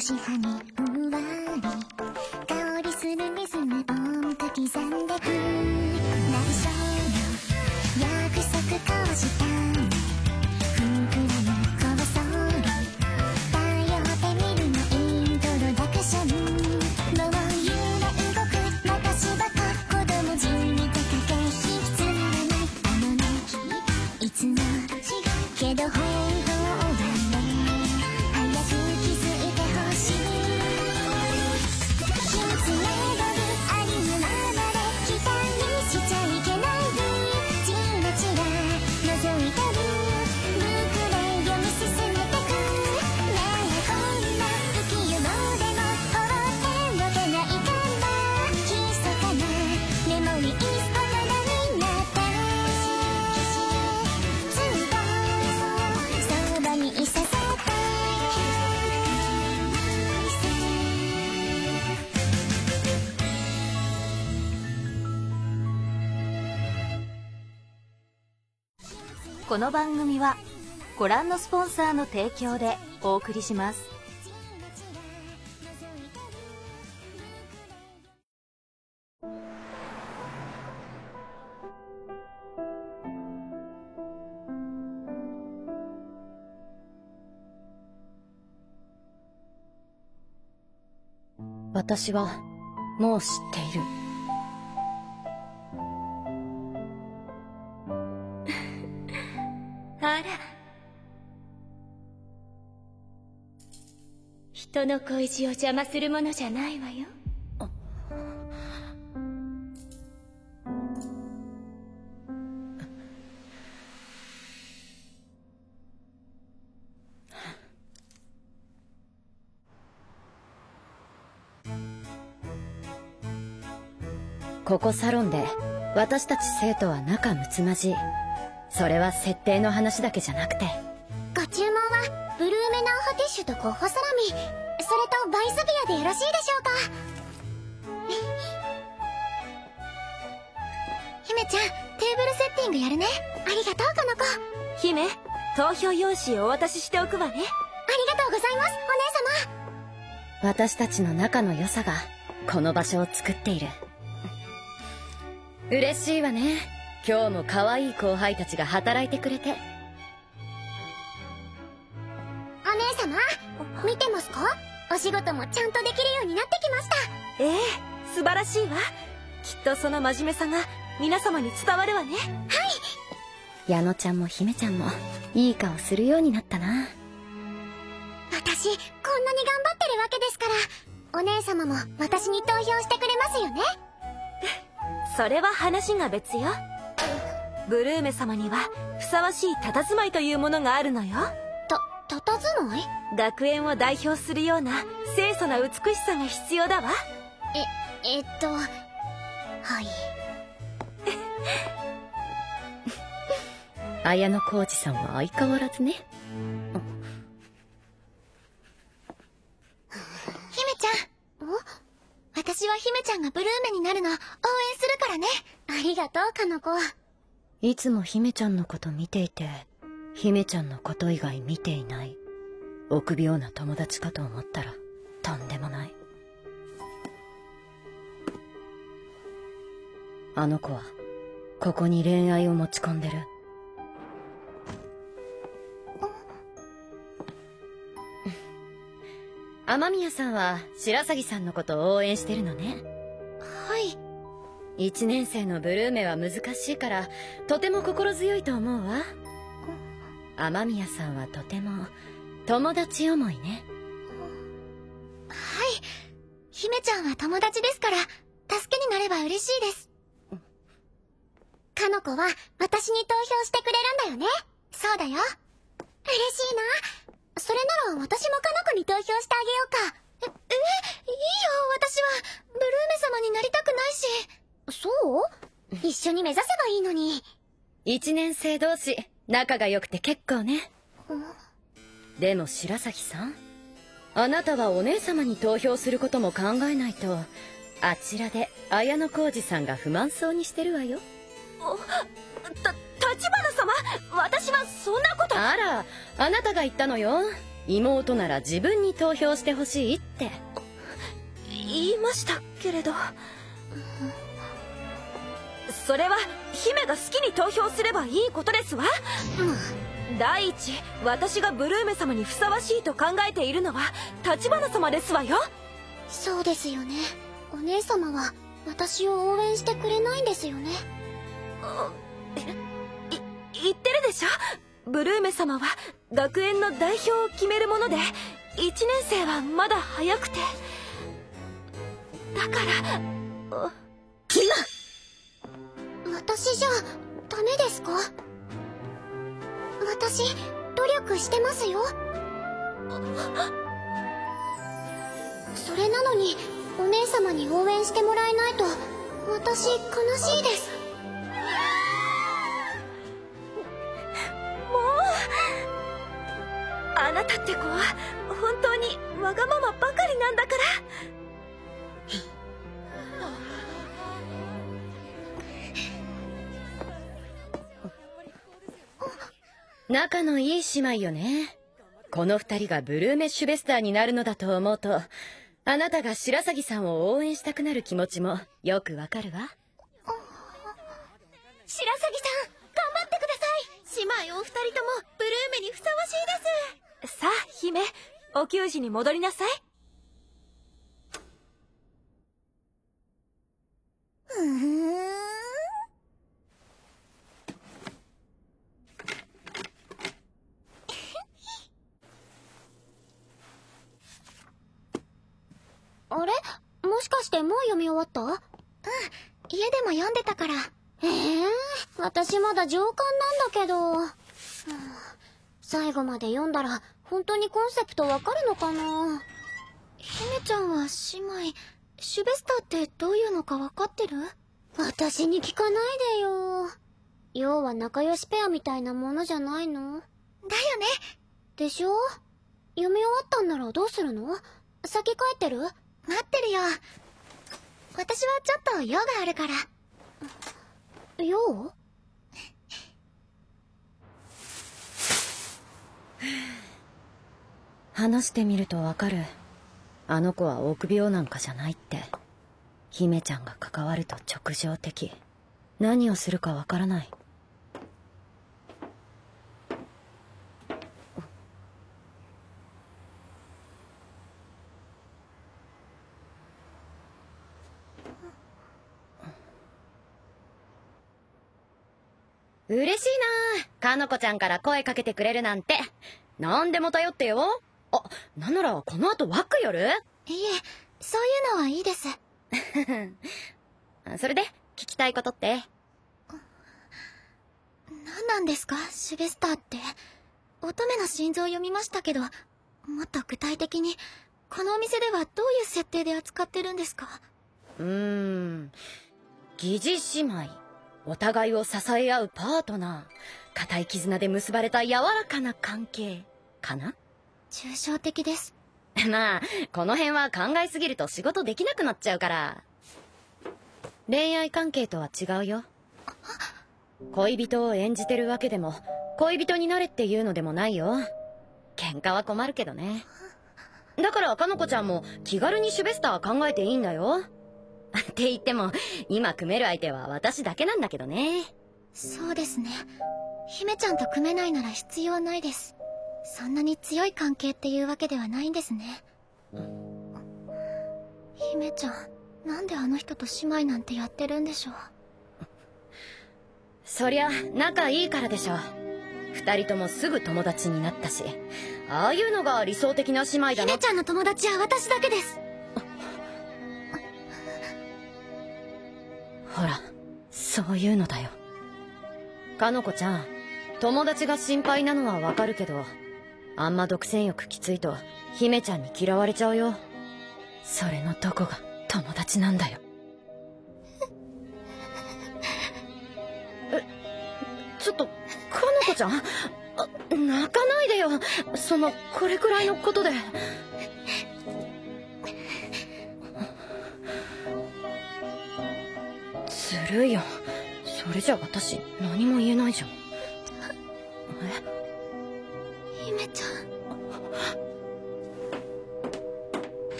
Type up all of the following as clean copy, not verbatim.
し葉にふんわり香りするリズム音符刻んでくなりそうの約束交わしたねふんくらむこそり頼ってみるのイントロダクションもう揺れ動く私バカ子供じみた駆け引きつまらないあの泣きいつもけど本当はね早く気づいてほしい秘密メドルありのままで期待しちゃいけないチラチラ覗いてるループで読み進めてくねえこんな不器用でも放っておけないかな密かなメモリーストラになってずっとそばにいさせてこの番組はご覧のスポンサーの提供でお送りします。 私はもう知っている。 あら、人の恋路を邪魔するものじゃないわよ。 ここサロンで私たち生徒は仲睦まじい。それは設定の話だけじゃなくて、 ご注文はブルーメナーハティッシュとゴッホサラミ、それとバイスビアでよろしいでしょうか。姫ちゃん、テーブルセッティングやるね。ありがとうこの子。 姫、投票用紙をお渡ししておくわね。 ありがとうございます、お姉様。 私たちの仲の良さがこの場所を作っている。嬉しいわね。今日も可愛い後輩たちが働いてくれて。 お姉様、見てますか？お仕事もちゃんとできるようになってきました。 ええ、素晴らしいわ。きっとその真面目さが皆様に伝わるわね。 はい。 矢野ちゃんも姫ちゃんもいい顔するようになったな。 私、こんなに頑張ってるわけですから、お姉様も私に投票してくれますよね。 それは話が別よ。ブルーメ様にはふさわしい佇まいというものがあるのよ。 佇まい？ 学園を代表するような清楚な美しさが必要だわ。 はい。 綾野浩二さんは相変わらずね。 姫ちゃん。私は姫ちゃんがブルーメになるの応援するからね。ありがとう、かの子。 いつも姫ちゃんのこと見ていて、姫ちゃんのこと以外見ていない臆病な友達かと思ったらとんでもない。あの子はここに恋愛を持ち込んでる。雨宮さんは白鷺さんのことを応援してるのね。 はい。 1年生のブルーメは難しいからとても心強いと思うわ。雨宮さんはとても友達思いね。 はい。姫ちゃんは友達ですから助けになれば嬉しいです。かの子は私に投票してくれるんだよね。そうだよ。嬉しいな。それなら私もかの子に投票してあげようか。いいよ。私はブルーメ様になりたくないし。そう？一緒に目指せばいいのに。 1年生同士仲が良くて結構ね。でも白鷺さん、あなたはお姉様に投票することも考えないと、あちらで綾野浩二さんが不満そうにしてるわよ。 立花様、私はそんなこと。 あら、あなたが言ったのよ。 妹なら自分に投票してほしいって言いましたけれど、それは姫が好きに投票すればいいことですわ。第一、私がブルーメ様にふさわしいと考えているのは橘様ですわよ。 そうですよね。お姉様は私を応援してくれないんですよね。 言ってるでしょ。ブルーメ様は学園の代表を決めるもので、1年生はまだ早くて、だから私じゃダメですか？私努力してますよ。それなのにお姉様に応援してもらえないと私悲しいです。 もうあなたって子は本当にわがままばかりなんだから。 仲のいい姉妹よね。この二人がブルーメッシュベスターになるのだと思うと、あなたが白鷺さんを応援したくなる気持ちもよくわかるわ。 白鷺さん、頑張ってください。姉妹お二人ともブルーメにふさわしいです。 さあ姫、お給仕に戻りなさい。 あれ？もしかしてもう読み終わった？家でも読んでたから。私まだ上巻なんだけど。最後まで読んだら本当にコンセプトわかるのかな？姫ちゃんは姉妹、シュベスターってどういうのかわかってる？私に聞かないでよ。要は仲良しペアみたいなものじゃないの？だよね。でしょ？読み終わったんならどうするの？先帰ってる？待ってるよ。私はちょっと用があるから。用？ 話してみるとわかる。あの子は臆病なんかじゃないって。姫ちゃんが関わると直情的。何をするかわからない。嬉しいなあ。かのこちゃんから声かけてくれるなんて。何でも頼ってよ。あ、なんならこの後ワック寄る？ いえ、そういうのはいいです。 それで聞きたいことって？ 何なんですか、シュベスターって。乙女の心臓を読みましたけど、もっと具体的にこのお店ではどういう設定で扱ってるんですか？ 疑似姉妹、お互いを支え合うパートナー、固い絆で結ばれた柔らかな関係かな？ 抽象的です。 まあこの辺は考えすぎると仕事できなくなっちゃうから。恋愛関係とは違うよ。恋人を演じてるわけでも恋人になれっていうのでもないよ。喧嘩は困るけどね。だからかのこちゃんも気軽にシュベスター考えていいんだよ。って言っても今組める相手は私だけなんだけどね。 そうですね。姫ちゃんと組めないなら必要ないです。そんなに強い関係っていうわけではないんですね。姫ちゃん、なんであの人と姉妹なんてやってるんでしょう。 そりゃ仲いいからでしょ。二人ともすぐ友達になったし、ああいうのが理想的な姉妹だな。 姫ちゃんの友達は私だけです。 ほら、そういうのだよ。かのこちゃん、友達が心配なのはわかるけど、あんま独占欲きついと姫ちゃんに嫌われちゃうよ。それのどこが友達なんだよ。ちょっとかのこちゃん、泣かないでよ。これくらいのことで。ずるいよ。それじゃ私何も言えないじゃん。 姫ちゃん。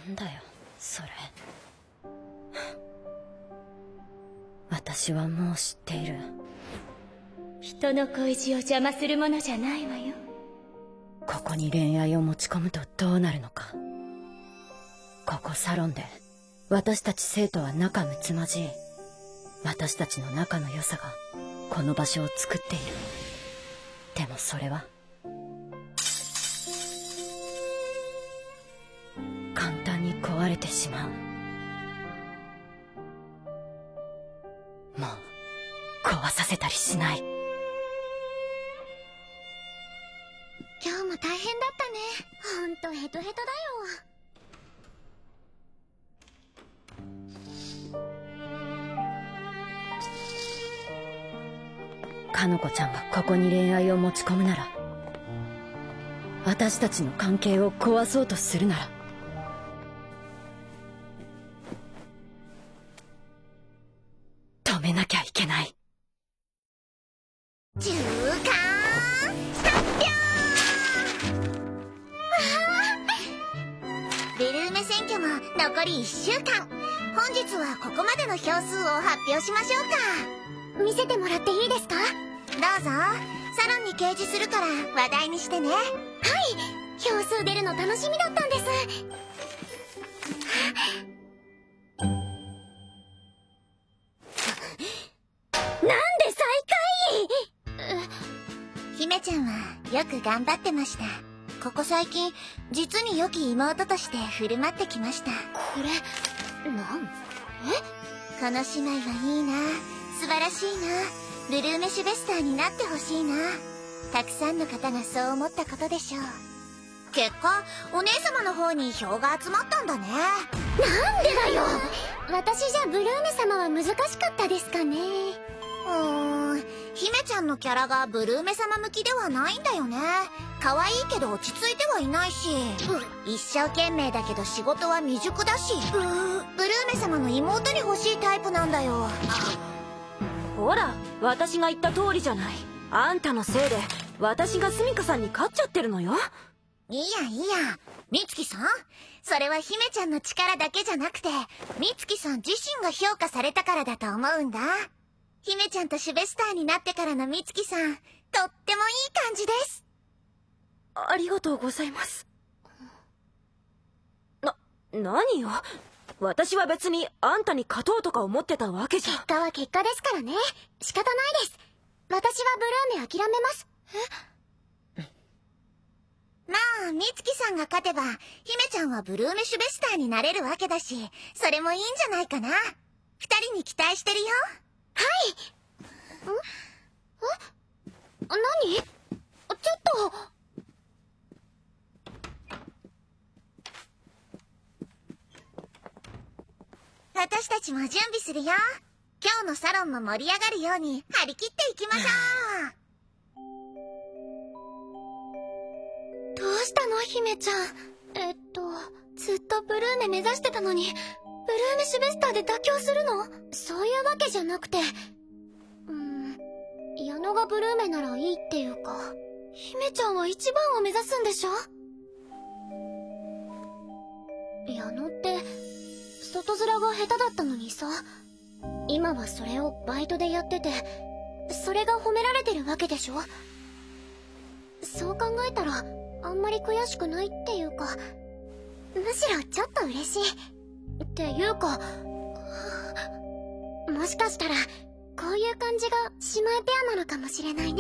なんだよそれ。私はもう知っている。 人の恋路を邪魔するものじゃないわよ。 ここに恋愛を持ち込むとどうなるのか。ここサロンで私たち生徒は仲睦まじい。私たちの仲の良さがこの場所を作っている。でもそれは簡単に壊れてしまう。もう壊させたりしない。 今日も大変だったね。ほんとヘトヘトだよ。 かのこちゃんがここに恋愛を持ち込むなら、私たちの関係を壊そうとするなら、止めなきゃいけない。 中間発表。ブルーメ選挙も残り1週間。本日はここまでの票数を発表しましょうか。見せてもらっていいですか？どうぞ。サロンに掲示するから話題にしてね。はい、票数出るの楽しみだったんです。なんで最下位？姫ちゃんはよく頑張ってました。ここ最近実に良き妹として振る舞ってきました。これこの姉妹はいいな、素晴らしいな、ブルーメシュベスターになってほしいな。たくさんの方がそう思ったことでしょう。結果お姉様の方に票が集まったんだね。なんでだよ。私じゃブルーメ様は難しかったですかね。姫ちゃんのキャラがブルーメ様向きではないんだよね。可愛いけど落ち着いてはいないし、一生懸命だけど仕事は未熟だし、ブルーメ様の妹に欲しいタイプなんだよ。 ほら、私が言った通りじゃない。あんたのせいで私がスミカさんに勝っちゃってるのよ。 いいやいいや、美月さん、それは姫ちゃんの力だけじゃなくて美月さん自身が評価されたからだと思うんだ。姫ちゃんとシュベスターになってからの美月さん、とってもいい感じです。 ありがとうございます。何よ。私は別にあんたに勝とうとか思ってたわけじゃ。 結果は結果ですからね。仕方ないです。私はブルーメ諦めます。まあ美月さんが勝てば姫ちゃんはブルーメシュベスターになれるわけだし、それもいいんじゃないかな。二人に期待してるよ。はい。何？ちょっと。私たちも準備するよ。今日のサロンも盛り上がるように張り切っていきましょう。どうしたの姫ちゃん。ずっとブルーメ目指してたのに、ブルーメシュベスターで妥協するの？そういうわけじゃなくて、矢野がブルーメならいいっていうか、姫ちゃんは一番を目指すんでしょ？矢野って外面が下手だったのにさ、今はそれをバイトでやってて、それが褒められてるわけでしょ？そう考えたらあんまり悔しくないっていうか、むしろちょっと嬉しいっていうか、もしかしたらこういう感じが姉妹ペアなのかもしれないね。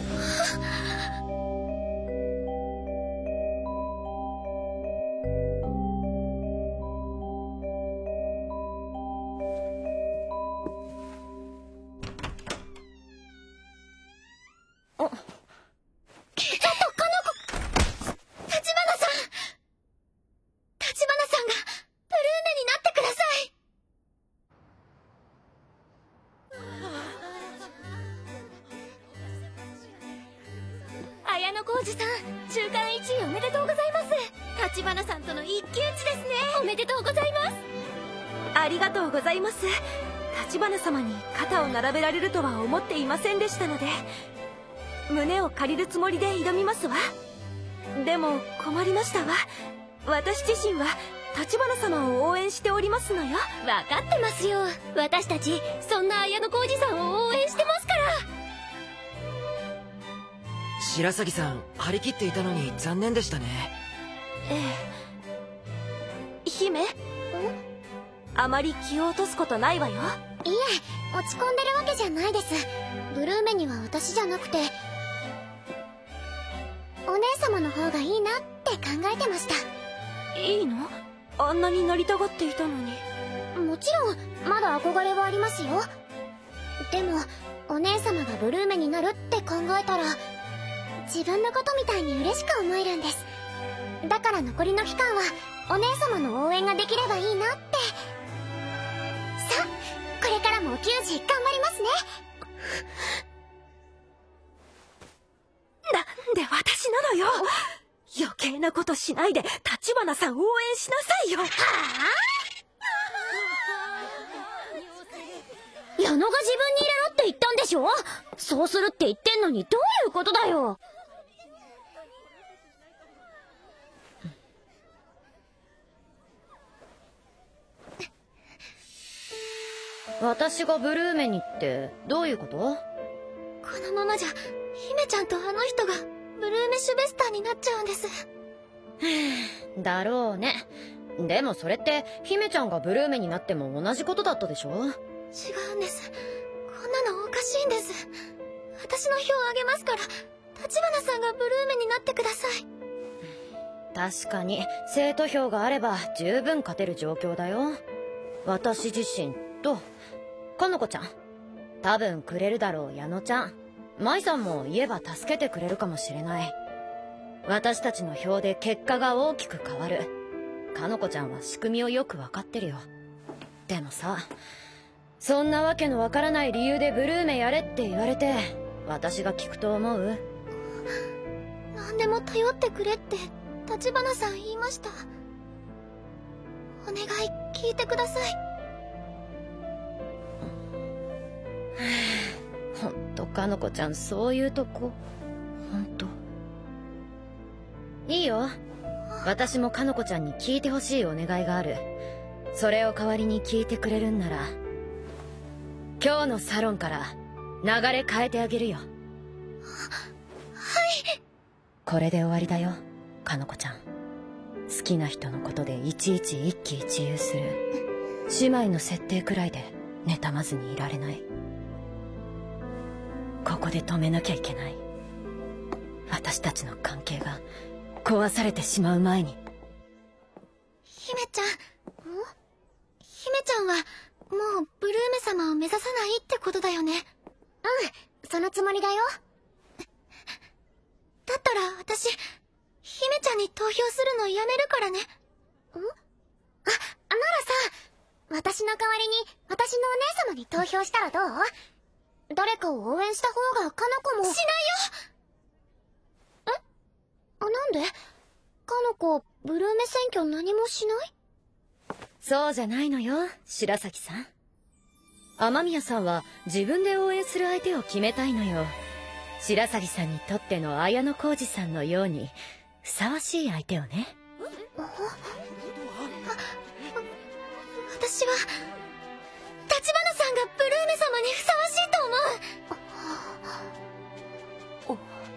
綾小路さん、中間1位おめでとうございます。橘さんとの一騎打ちですね。おめでとうございます。 ありがとうございます。橘様に肩を並べられるとは思っていませんでしたので、胸を借りるつもりで挑みますわ。でも困りましたわ。私自身は橘様を応援しておりますのよ。 分かってますよ。私たちそんな綾小路さんを応援してますから。 白鷺さん張り切っていたのに残念でしたね。 ええ。姫、あまり気を落とすことないわよ。 いえ、落ち込んでるわけじゃないです。ブルーメには私じゃなくてお姉様の方がいいなって考えてました。 いいの？あんなになりたがっていたのに。 もちろんまだ憧れはありますよ。でもお姉様がブルーメになるって考えたら自分のことみたいに嬉しく思えるんです。だから残りの期間はお姉様の応援ができればいいなって。さあ、これからもお給仕頑張りますね。 なんで私なのよ。余計なことしないで橘さん応援しなさいよ。は矢野が自分に入れろって言ったんでしょ。そうするって言ってんのにどういうことだよ。 私がブルーメにってどういうこと？ このままじゃ姫ちゃんとあの人がブルーメシュベスターになっちゃうんです。 だろうね。でもそれって姫ちゃんがブルーメになっても同じことだったでしょ？ 違うんです。こんなのおかしいんです。私の票をあげますから橘さんがブルーメになってください。 確かに生徒票があれば十分勝てる状況だよ。私自身とかのこちゃん、多分くれるだろう矢野ちゃん、舞さんも言えば助けてくれるかもしれない。私たちの票で結果が大きく変わる。かのこちゃんは仕組みをよく分かってるよ。でもさ、そんなわけのわからない理由でブルーメやれって言われて私が聞くと思う？ 何でも頼ってくれって橘さん言いました。お願い聞いてください。 ほんとかのこちゃんそういうとこほんといいよ。私もかのこちゃんに聞いてほしいお願いがある。それを代わりに聞いてくれるんなら今日のサロンから流れ変えてあげるよ。はい。これで終わりだよかのこちゃん。好きな人のことでいちいち一喜一憂する姉妹の設定くらいで妬まずにいられない。ここで止めなきゃいけない。私たちの関係が壊されてしまう前に。 姫ちゃんはもうブルーメ様を目指さないってことだよね。うん、そのつもりだよ。だったら私姫ちゃんに投票するのやめるからね。ならさ、私の代わりに私のお姉様に投票したらどう？誰かを応援した方がかのこも。しないよ。なんで？かのこブルーメ選挙何もしない？ そうじゃないのよ白崎さん。雨宮さんは自分で応援する相手を決めたいのよ。白崎さんにとっての綾小路さんのようにふさわしい相手をね。 私は橘さんがブルーメ様にふさわしいと思う。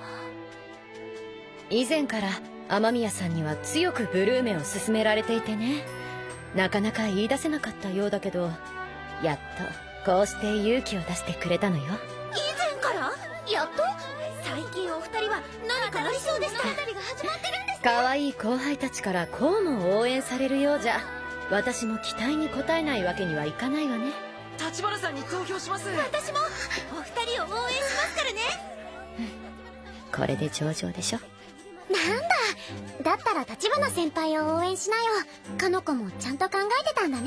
以前から雨宮さんには強くブルーメを勧められていてね、なかなか言い出せなかったようだけど、やっとこうして勇気を出してくれたのよ。 以前からやっと？最近お二人は何かありそうでした。物語が始まってるんです。 可愛い後輩たちからこうも応援されるようじゃ私も期待に応えないわけにはいかないわね。 橘さんに投票します。 私もお二人を応援しますからね。 これで上々でしょ。 なんだ、だったら橘先輩を応援しなよ。かのこもちゃんと考えてたんだね。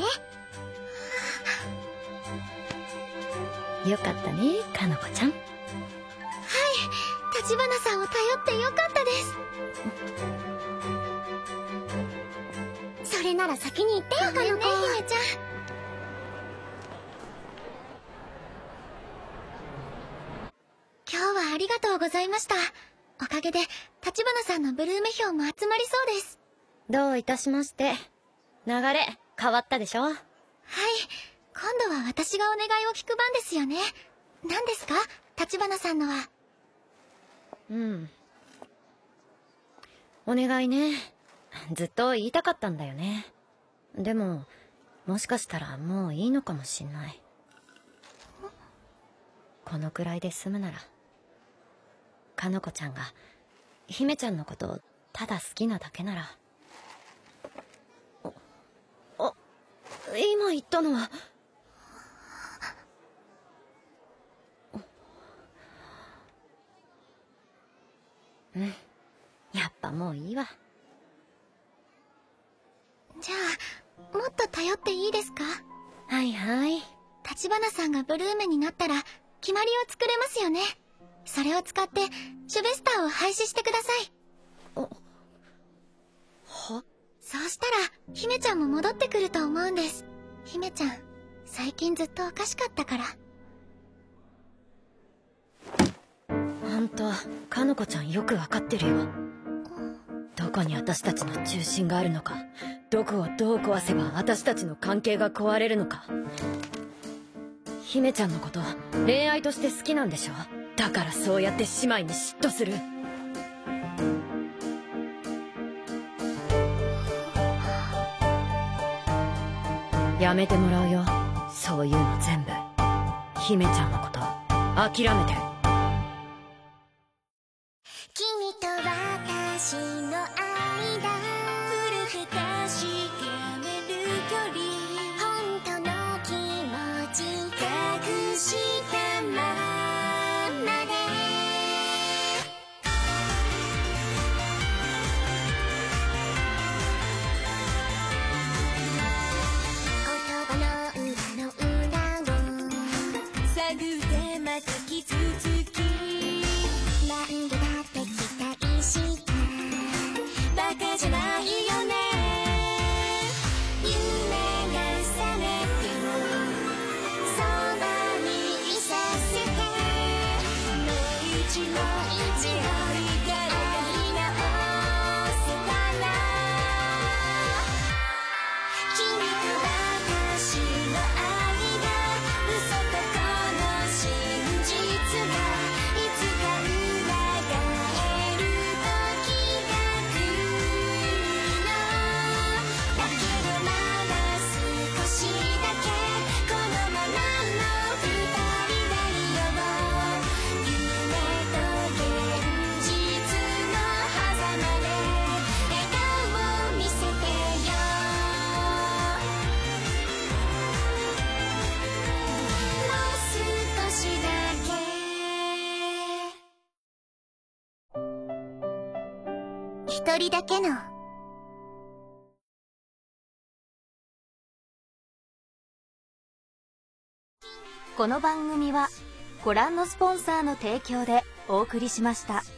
よかったねかのこちゃん。 はい、橘さんを頼ってよかったです。それなら先に行ってよかのこ。姫ちゃん。今日はありがとうございました。おかげで橘さんのブルーメ票も集まりそうです。 どういたしまして。 流れ変わったでしょ。 はい、今度は私がお願いを聞く番ですよね。何ですか、橘さんのは。 お願いね。ずっと言いたかったんだよね。でももしかしたらもういいのかもしんない。このくらいで済むなら、かのこちゃんが姫ちゃんのことをただ好きなだけなら。今言ったのは。やっぱもういいわ。 じゃあもっと頼っていいですか。 はいはい。 橘さんがブルーメになったら決まりを作れますよね。それを使ってシュベスターを廃止してください。そうしたら姫ちゃんも戻ってくると思うんです。姫ちゃん最近ずっとおかしかったから。 ほんとかのこちゃんよくわかってるよ。どこに私たちの中心があるのか、どこをどう壊せば私たちの関係が壊れるのか。姫ちゃんのこと恋愛として好きなんでしょ。だからそうやって姉妹に嫉妬する。やめてもらうよ、そういうの全部。姫ちゃんのこと諦めて。 君と私の間、古く確かめる距離、本当の気持ち隠したままで。言葉の裏の裏を探ってまた傷つき、なんでだって期待したバカじゃないよね。夢が覚めてもそばにいさせて、もう一度愛直せたら、君と私の愛が嘘とこの真実がいつか裏返る時が来るの。だけどまだ少しだけこのままの二人がいよう。夢と現実の狭間で笑顔を見せてよ。もう少しだけ。一人だけの。 この番組はご覧のスポンサーの提供でお送りしました。